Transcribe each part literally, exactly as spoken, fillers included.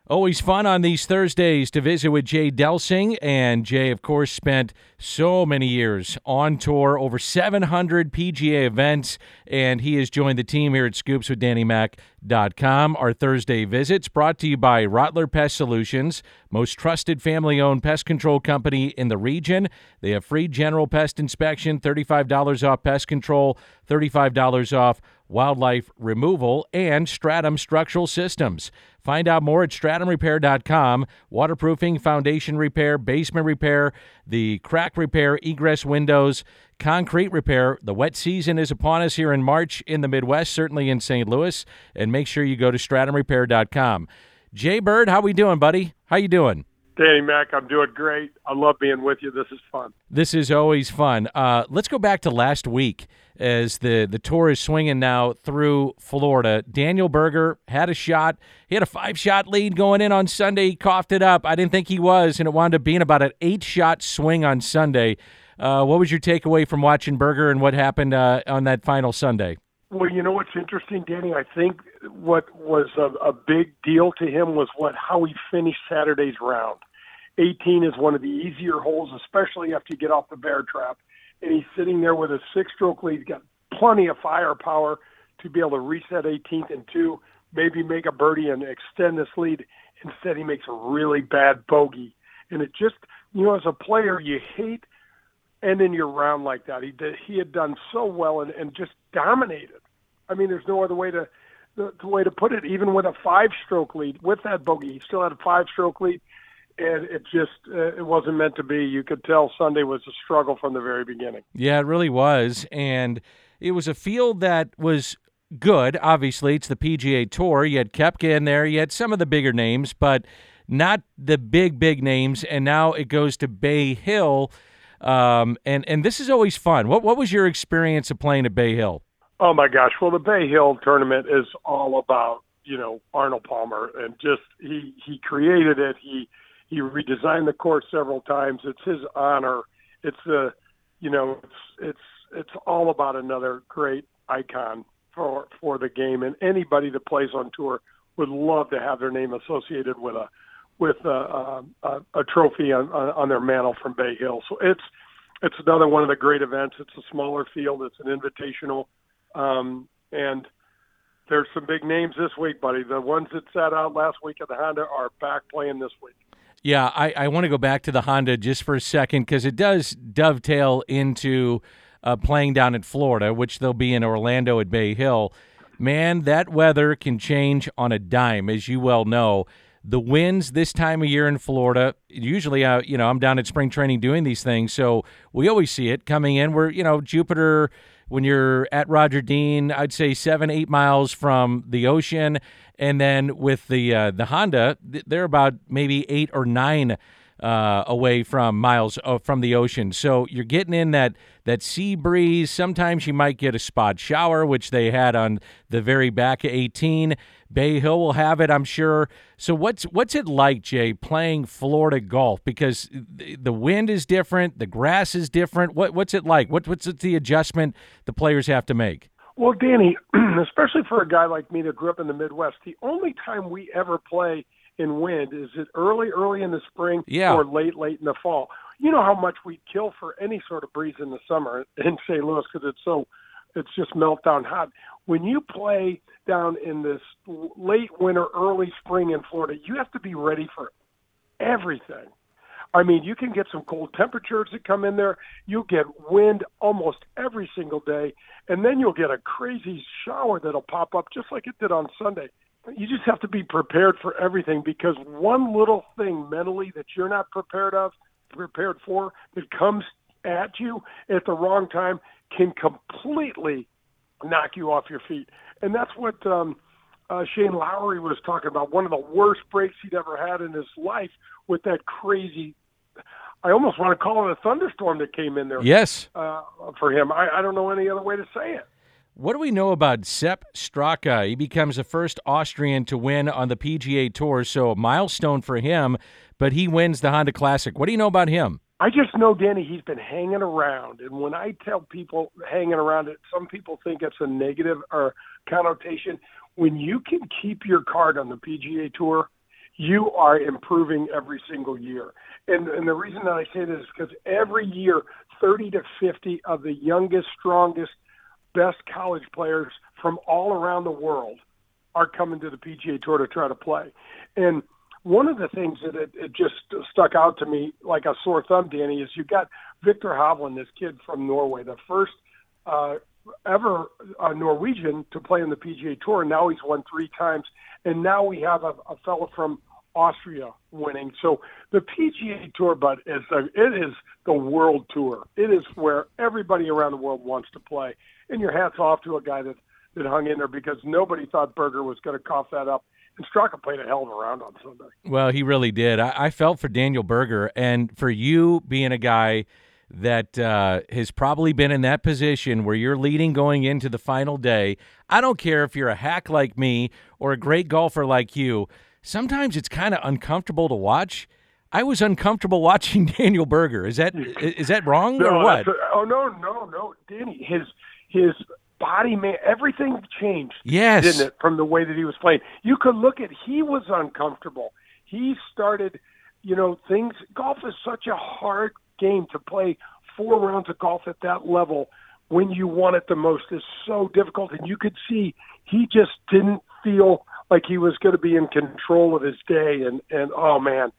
Always fun on these Thursdays to visit with Jay Delsing. And Jay, of course, spent so many years on tour, over seven hundred P G A events, and he has joined the team here at scoops with danny mac dot com. Our Thursday visits brought to you by Rottler Pest Solutions, most trusted family-owned pest control company in the region. They have free general pest inspection, thirty-five dollars off pest control, thirty-five dollars off wildlife removal, and Stratum Structural Systems. Find out more at stratum repair dot com. Waterproofing, foundation repair, basement repair, the crack repair, egress windows, concrete repair. The wet season is upon us here in March in the Midwest, certainly in Saint Louis, and make sure you go to stratum repair dot com. Jay Bird, how we doing, buddy? How you doing? Danny Mac, I'm doing great. I love being with you. This is fun. This is always fun. Uh, let's go back to last week as the, the tour is swinging now through Florida. Daniel Berger had a shot. He had a five-shot lead going in on Sunday. He coughed it up. I didn't think he was, and it wound up being about an eight-shot swing on Sunday. Uh, what was your takeaway from watching Berger and what happened uh, on that final Sunday? Well, you know what's interesting, Danny? I think what was a, a big deal to him was what how he finished Saturday's round. eighteen is one of the easier holes, especially after you get off the bear trap. And he's sitting there with a six-stroke lead. He's got plenty of firepower to be able to reach that eighteenth and two, maybe make a birdie and extend this lead. Instead, he makes a really bad bogey. And it just, you know, as a player, you hate ending your round like that. He did, he had done so well and, and just dominated. I mean, there's no other way to the, the way to put it. Even with a five-stroke lead, with that bogey, he still had a five-stroke lead. And it just uh, it wasn't meant to be. You could tell Sunday was a struggle from the very beginning. Yeah, it really was. And it was a field that was good. Obviously, it's the P G A Tour. You had Koepka in there. You had some of the bigger names, but not the big, big names. And now it goes to Bay Hill. Um, and, and this is always fun. What, what was your experience of playing at Bay Hill? Oh, my gosh. Well, the Bay Hill tournament is all about, you know, Arnold Palmer. And just he, he created it. He He redesigned the course several times. It's his honor. It's a, you know, it's it's it's all about another great icon for for the game. And anybody that plays on tour would love to have their name associated with a with a a, a trophy on, on on their mantle from Bay Hill. So it's it's another one of the great events. It's a smaller field. It's an invitational, um, and there's some big names this week, buddy. The ones that sat out last week at the Honda are back playing this week. Yeah, I, I want to go back to the Honda just for a second because it does dovetail into uh, playing down in Florida, which they'll be in Orlando at Bay Hill. Man, that weather can change on a dime, as you well know. The winds this time of year in Florida, usually, uh, you know, I'm down at spring training doing these things, so we always see it coming in. We're, you know, Jupiter, when you're at Roger Dean, I'd say seven, eight miles from the ocean. And then with the uh, the Honda, they're about maybe eight or nine uh, away from miles uh, from the ocean. So you're getting in that, that sea breeze. Sometimes you might get a spot shower, which they had on the very back of eighteen. Bay Hill will have it, I'm sure. So what's what's it like, Jay, playing Florida golf? Because the wind is different, the grass is different. What what's it like? What what's the adjustment the players have to make? Well, Danny, especially for a guy like me that grew up in the Midwest, the only time we ever play in wind is it early, early in the spring yeah. or late, late in the fall. You know how much we'd kill for any sort of breeze in the summer in Saint Louis because it's so, it's just meltdown hot. When you play down in this late winter, early spring in Florida, you have to be ready for everything. I mean, you can get some cold temperatures that come in there. You'll get wind almost every single day, and then you'll get a crazy shower that'll pop up just like it did on Sunday. You just have to be prepared for everything because one little thing mentally that you're not prepared of, prepared for, that comes at you at the wrong time can completely knock you off your feet. And that's what um, uh, Shane Lowry was talking about, one of the worst breaks he'd ever had in his life with that crazy, I almost want to call it a thunderstorm that came in there. Yes. Uh, for him. I, I don't know any other way to say it. What do we know about Sepp Straka? He becomes the first Austrian to win on the P G A Tour, so a milestone for him, but he wins the Honda Classic. What do you know about him? I just know, Danny, he's been hanging around, and when I tell people hanging around, it, some people think it's a negative or connotation. When you can keep your card on the P G A Tour, you are improving every single year. And, and the reason that I say this is because every year, thirty to fifty of the youngest, strongest, best college players from all around the world are coming to the P G A Tour to try to play. And one of the things that it, it just stuck out to me like a sore thumb, Danny, is you got Victor Hovland, this kid from Norway, the first uh, ever uh, Norwegian to play in the P G A Tour. Now he's won three times. And now we have a, a fellow from Austria winning. So the P G A Tour, but is a, it is the world tour. It is where everybody around the world wants to play. And your hat's off to a guy that, that hung in there because nobody thought Berger was going to cough that up. And Straka played a hell of a round on Sunday. Well, he really did. I, I felt for Daniel Berger, and for you being a guy that uh, has probably been in that position where you're leading going into the final day. I don't care if you're a hack like me or a great golfer like you. Sometimes it's kind of uncomfortable to watch. I was uncomfortable watching Daniel Berger. Is that is that wrong no, or what? A, oh no, no, no, Danny. His his body, man, everything changed. Yes, didn't it? From the way that he was playing, you could look at. He was uncomfortable. He started, you know, things. Golf is such a hard game to play. Four rounds of golf at that level when you want it the most is so difficult, and you could see he just didn't feel like he was going to be in control of his day. And, and oh, man,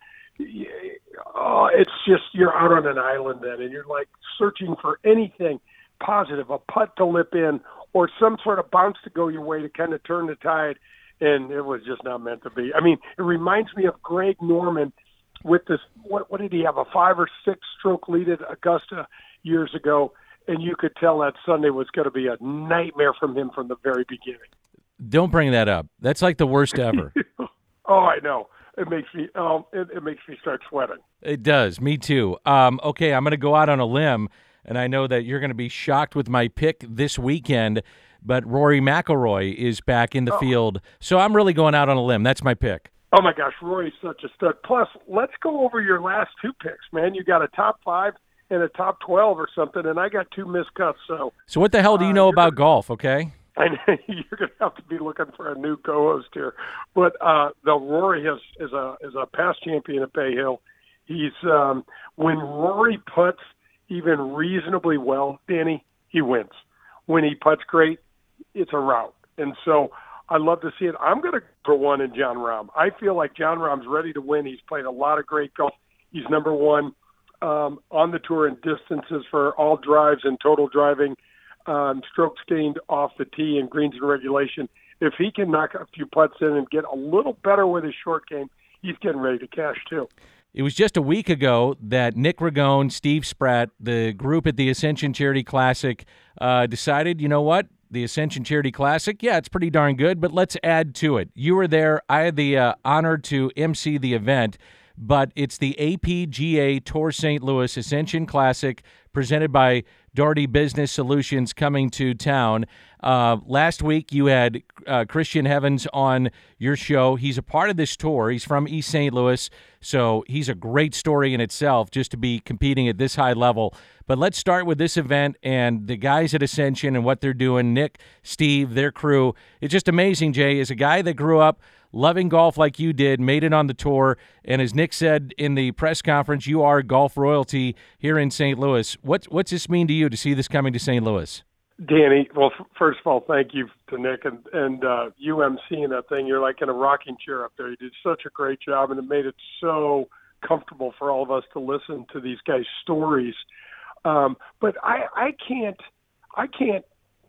oh, it's just you're out on an island then, and you're, like, searching for anything positive, a putt to lip in or some sort of bounce to go your way to kind of turn the tide, and it was just not meant to be. I mean, it reminds me of Greg Norman with this, what, what did he have, a five or six stroke lead at Augusta years ago, and you could tell that Sunday was going to be a nightmare from him from the very beginning. Don't bring that up. That's like the worst ever. Oh, I know. It makes me um, it, it makes me start sweating. It does. Me too. Um, okay, I'm going to go out on a limb, and I know that you're going to be shocked with my pick this weekend, but Rory McIlroy is back in the oh. field, so I'm really going out on a limb. That's my pick. Oh, my gosh, Rory's such a stud. Plus, let's go over your last two picks, man. You got a top five and a top twelve or something, and I got two miscuts. So, so what the hell do you know uh, about golf, okay? I know you're going to have to be looking for a new co-host here. But uh, the Rory has, is, a, is a past champion at Bay Hill. He's um, when Rory puts even reasonably well, Danny, he wins. When he puts great, it's a rout. And so I love to see it. I'm going to go one in Jon Rahm. I feel like Jon Rahm's ready to win. He's played a lot of great golf. He's number one um, on the tour in distances for all drives and total driving, um, strokes gained off the tee and greens in regulation. If he can knock a few putts in and get a little better with his short game, he's getting ready to cash too. It was just a week ago that Nick Ragone, Steve Spratt, the group at the Ascension Charity Classic, uh, decided, you know what? The Ascension Charity Classic, yeah, it's pretty darn good, but let's add to it. You were there. I had the uh, honor to emcee the event, but it's the A P G A Tour Saint Louis Ascension Classic presented by Doherty Business Solutions coming to town. Uh, last week, you had uh, Christian Evans on your show. He's a part of this tour. He's from East Saint Louis, so he's a great story in itself just to be competing at this high level. But let's start with this event and the guys at Ascension and what they're doing. Nick, Steve, their crew. It's just amazing, Jay. As a guy that grew up loving golf like you did, made it on the tour, and as Nick said in the press conference, you are golf royalty here in Saint Louis. What's, what's this mean to you to see this coming to Saint Louis? Danny, well, f- first of all, thank you to Nick and, and uh, you emceeing that thing. You're like in a rocking chair up there. You did such a great job, and it made it so comfortable for all of us to listen to these guys' stories. Um, but I, I can't, I can't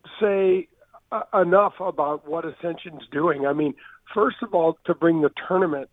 say uh, enough about what Ascension's doing. I mean, first of all, to bring the tournament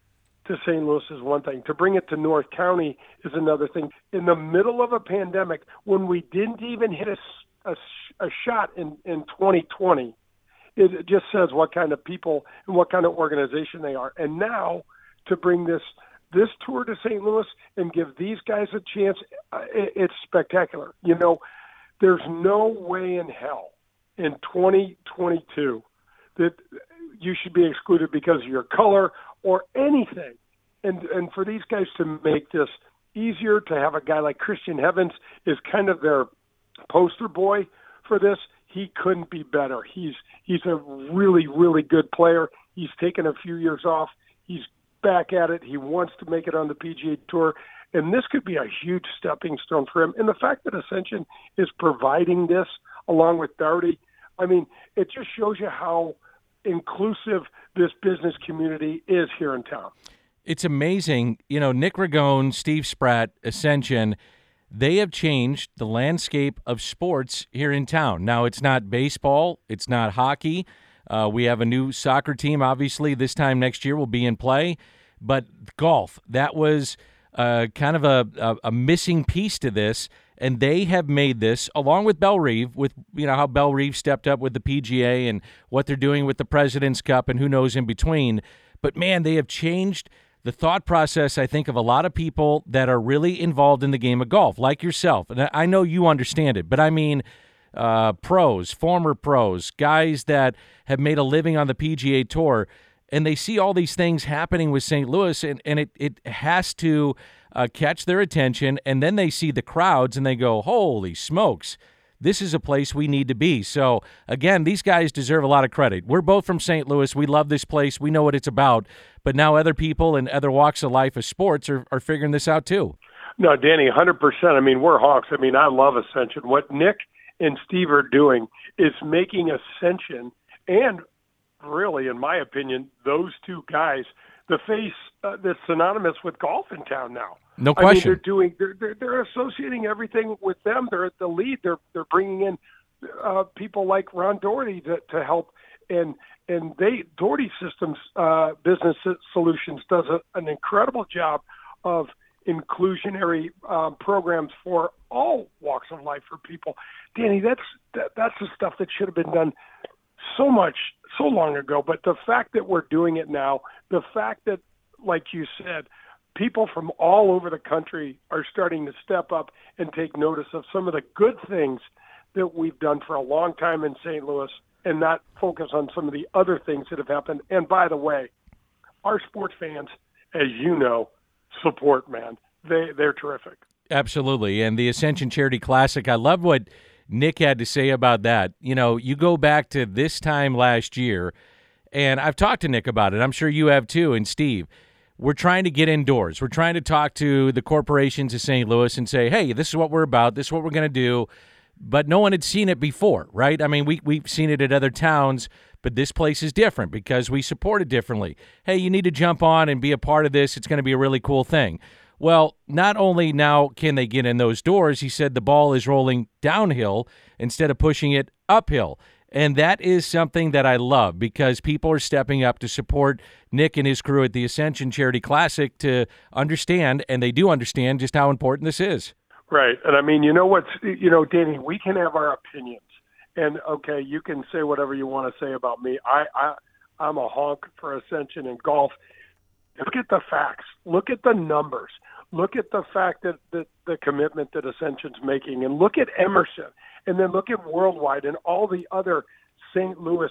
to Saint Louis is one thing. To bring it to North County is another thing. In the middle of a pandemic, when we didn't even hit a, a, a shot in, in twenty twenty, it, it just says what kind of people and what kind of organization they are. And now to bring this this tour to Saint Louis and give these guys a chance, uh, it, it's spectacular. You know, there's no way in hell in twenty twenty-two that you should be excluded because of your color or anything. And and for these guys to make this easier, to have a guy like Christian Evans is kind of their poster boy for this, he couldn't be better. He's he's a really, really good player. He's taken a few years off. He's back at it. He wants to make it on the P G A Tour. And this could be a huge stepping stone for him. And the fact that Ascension is providing this along with Daugherty, I mean, it just shows you how inclusive this business community is here in town. It's amazing. You know, Nick Ragone, Steve Spratt, Ascension, they have changed the landscape of sports here in town. Now, it's not baseball. It's not hockey. Uh, we have a new soccer team, obviously, this time next year will be in play. But golf, that was uh, kind of a, a, a missing piece to this, and they have made this, along with Bellerive, with you know how Bellerive stepped up with the P G A and what they're doing with the President's Cup and who knows in between. But, man, they have changed the thought process, I think, of a lot of people that are really involved in the game of golf, like yourself. And I know you understand it, but I mean uh, pros, former pros, guys that have made a living on the P G A Tour, and they see all these things happening with Saint Louis, and, and it, it has to uh, catch their attention, and then they see the crowds, and they go, holy smokes, this is a place we need to be. So, again, these guys deserve a lot of credit. We're both from Saint Louis. We love this place. We know what it's about. But now other people in other walks of life of sports are, are figuring this out too. No, Danny, one hundred percent. I mean, we're Hawks. I mean, I love Ascension. What Nick and Steve are doing is making Ascension and really, in my opinion, those two guys, the face uh, that's synonymous with golf in town now. No question. I mean, they're doing, they're, they're, they're associating everything with them. They're at the lead. They're, they're bringing in uh, people like Ron Daugherty to, to help. And, and they, Daugherty Systems uh, Business Solutions does a, an incredible job of inclusionary um, programs for all walks of life for people. Danny, that's, that, that's the stuff that should have been done so much, so long ago. But the fact that we're doing it now, the fact that, like you said, people from all over the country are starting to step up and take notice of some of the good things that we've done for a long time in Saint Louis and not focus on some of the other things that have happened. And by the way, our sports fans, as you know, support, man. They, they're terrific. Absolutely. And the Ascension Charity Classic, I love what Nick had to say about that. You know, you go back to this time last year, and I've talked to Nick about it. I'm sure you have too, and Steve. We're trying to get indoors. We're trying to talk to the corporations of Saint Louis and say, hey, this is what we're about. This is what we're going to do. But no one had seen it before, right? I mean, we, we've seen it at other towns, but this place is different because we support it differently. Hey, you need to jump on and be a part of this. It's going to be a really cool thing. Well, not only now can they get in those doors, he said the ball is rolling downhill instead of pushing it uphill. And that is something that I love because people are stepping up to support Nick and his crew at the Ascension Charity Classic to understand, and they do understand, just how important this is. Right. And I mean, you know what's, you know, Danny, we can have our opinions. And, okay, you can say whatever you want to say about me. I, I, I'm a honk for Ascension and golf. Look at the facts. Look at the numbers. Look at the fact that, that the commitment that Ascension's making. And look at Emerson. And then look at Worldwide and all the other Saint Louis,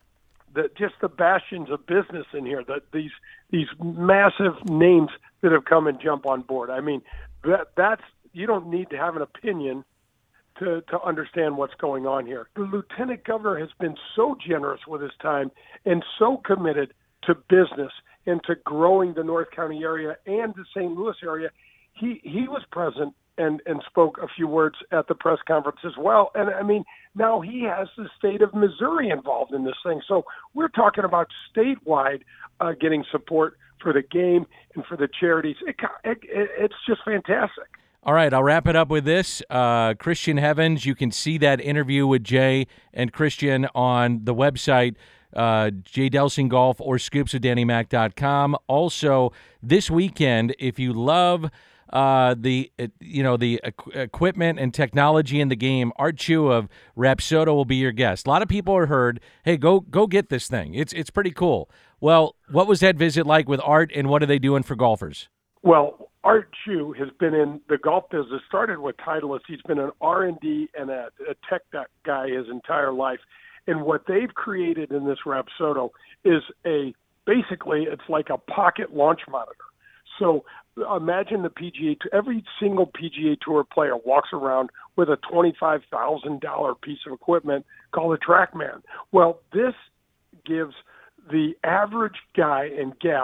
the, just the bastions of business in here, the, these these massive names that have come and jump on board. I mean, that that's you don't need to have an opinion to, to understand what's going on here. The Lieutenant Governor has been so generous with his time and so committed to business and to growing the North County area and the Saint Louis area. He he was present and, and spoke a few words at the press conference as well. And, I mean, now he has the state of Missouri involved in this thing. So we're talking about statewide uh, getting support for the game and for the charities. It, it, it's just fantastic. All right, I'll wrap it up with this. Uh, Christian Heavens, you can see that interview with Jay and Christian on the website, uh, Jay Delsing Golf or scoops of danny mac dot com. Also, this weekend, if you love uh, the uh, you know the equ- equipment and technology in the game, Art Chu of Rapsodo will be your guest. A lot of people are heard, hey, go go get this thing. It's it's pretty cool. Well, what was that visit like with Art, and what are they doing for golfers? Well, Art Chu has been in the golf business, started with Titleist. He's been an R and D and a, a tech guy his entire life. And what they've created in this Rapsodo is a, basically, it's like a pocket launch monitor. So imagine the P G A, every single P G A Tour player walks around with a twenty-five thousand dollars piece of equipment called a TrackMan. Well, this gives the average guy and gal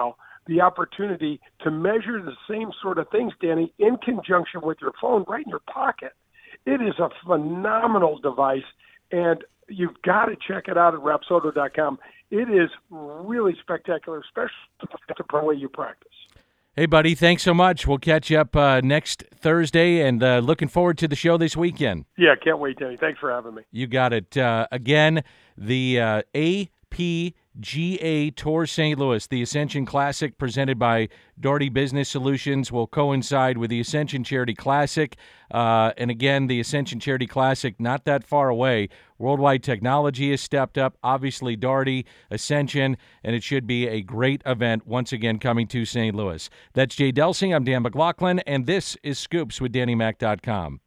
the opportunity to measure the same sort of things, Danny, in conjunction with your phone right in your pocket. It is a phenomenal device, and you've got to check it out at Rapsodo dot com. It is really spectacular, especially the way you practice. Hey, buddy, thanks so much. We'll catch you up uh, next Thursday, and uh, looking forward to the show this weekend. Yeah, can't wait, Danny. Thanks for having me. You got it. Uh, again, the uh, A P G A Tour Saint Louis, the Ascension Classic presented by Daugherty Business Solutions, will coincide with the Ascension Charity Classic. Uh, and again, the Ascension Charity Classic, not that far away. Worldwide Technology has stepped up, obviously Daugherty, Ascension, and it should be a great event once again coming to Saint Louis. That's Jay Delsing. I'm Dan McLaughlin, and this is Scoops with Danny Mac dot com.